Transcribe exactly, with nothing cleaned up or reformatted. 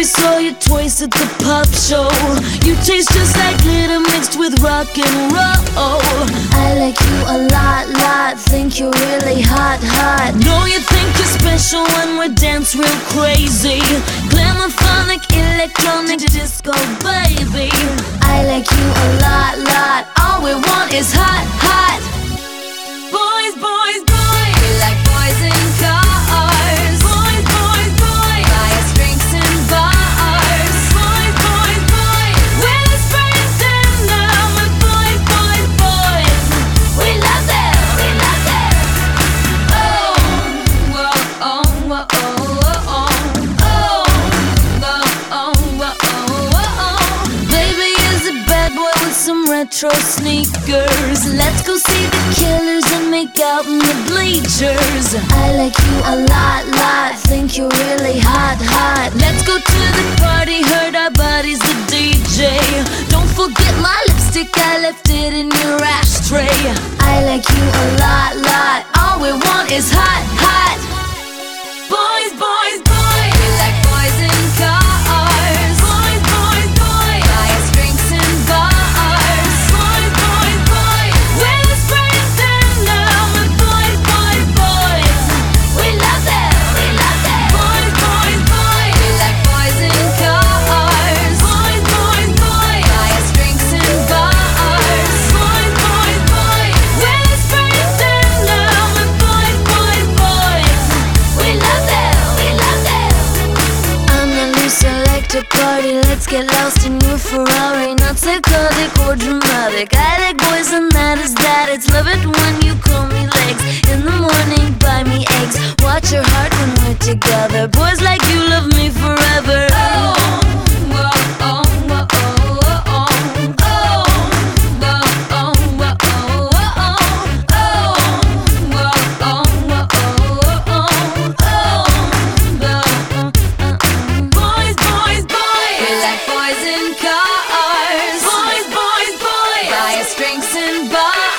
Baby, saw you twice at the pop show. You taste just like glitter mixed with rock and roll. I like you a lot, lot. Think you're really hot, hot. Know you think you're special when we dance real crazy. Glamophonic, electronic disco, baby. I like you a lot, lot. All we want is hot, hot. Boys, boys, boys. We like boys in cars. Boys, boys, boys. Buy us drinks in bars. Boys, boys, boys. We're the spring dinner with boys, boys, boys. We love them, we love them. Oh, whoa, oh, whoa, oh, oh, oh. Oh, whoa, oh, whoa, oh, oh, oh. Baby is a bad boy with some retro sneakers. Let's go see the Killers and make out in the bleachers. I like you a lot, lot. Think you're really hot, hot. Let's go to the party, hurt our bodies, the D J. Don't forget my lipstick, I left it in your ashtray. I like you a lot, lot. All we want is hot, hot. Boys, boys, boys. We like boys in cars. Boys, boys, boys. Buy us drinks in bars. Boys, boys, boys. We're the spring dinner with boys, boys, boys. We love them, we love them. Boys, boys, boys. We like boys in cars. Boys, boys, boys. Buy us drinks in bars. Boys, boys, boys. We're the spring dinner with boys, boys, boys. We love them, we love them. I'm the loose selector party. Let's get lost in your Ferrari. Not psychotic or dramatic. I like boys and that is that. It's love it when you call me legs. In the morning, buy me eggs. Watch your heart when we're together. Boys like you love me forever. Oh, whoa, oh, whoa, oh, oh, oh. Oh, whoa, oh, whoa, oh, oh, oh. Oh, whoa, oh, whoa, oh, oh, oh. Oh, whoa, uh, uh, uh. Boys, boys, boys. We like boys in cars. Boys, boys, boys. Buy us drinks in bars.